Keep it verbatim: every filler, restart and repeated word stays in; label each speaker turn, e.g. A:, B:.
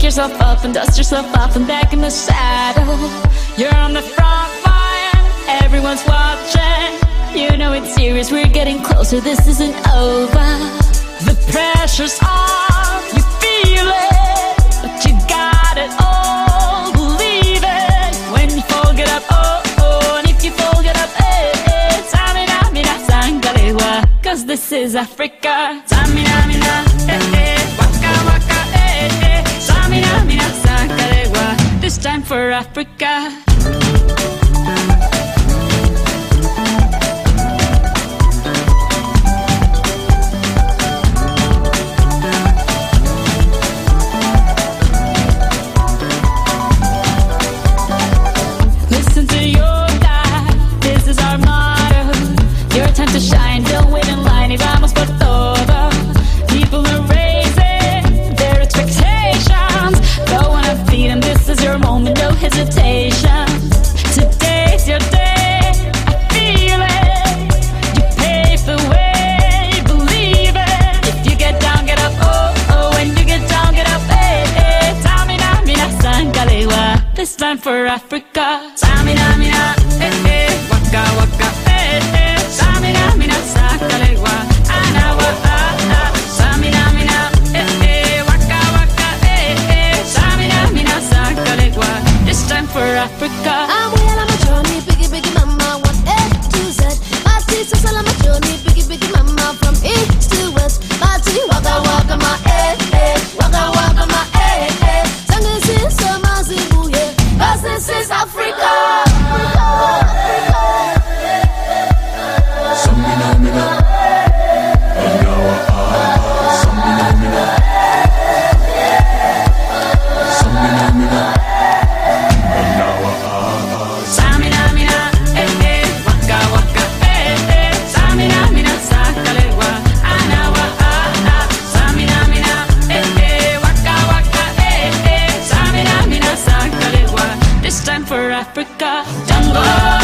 A: yourself up and dust yourself off and back in the saddle. You're on the front line, everyone's watching. You know it's serious, we're getting closer, this isn't over. The pressure's on, you feel it, but you got it all, believe it. When you fall, get up, oh, oh, and if you fall, get up, eh, eh. Samina, mina, sangalewa, cause this is Africa. Samina, mina, eh, eh, waka, waka, eh, eh. Samina, mina, sangalewa, this time for Africa. Time to shine, don't wait in line, y vamos por todo. People are raising their expectations. Go on and feed them, this is your moment, no hesitation. Today's your day, I feel it. You pave the way, believe it. If you get down, get up, oh, oh. When you get down, get up, eh, eh. Samina, mina, sangalewa, this time for Africa. Samina, mina, eh, eh. Waka, waka, eh, eh. Samina, mina, sangalewa, anawa, ah, ah. Samina, mina, eh, eh. Waka, waka, eh, eh. Samina, mina, sangalewa, this time for Africa.
B: I'm well on my journey, biggie, biggie mama, one A to Z. My teacher's all on my journey, biggie, biggie mama, from east to west. My tea, waka, waka, my eh, eh. Waka, waka, my eh, eh. Sangin' sin, so my zibu, yeah. 'Cause this is Africa.
A: For Africa, jungle.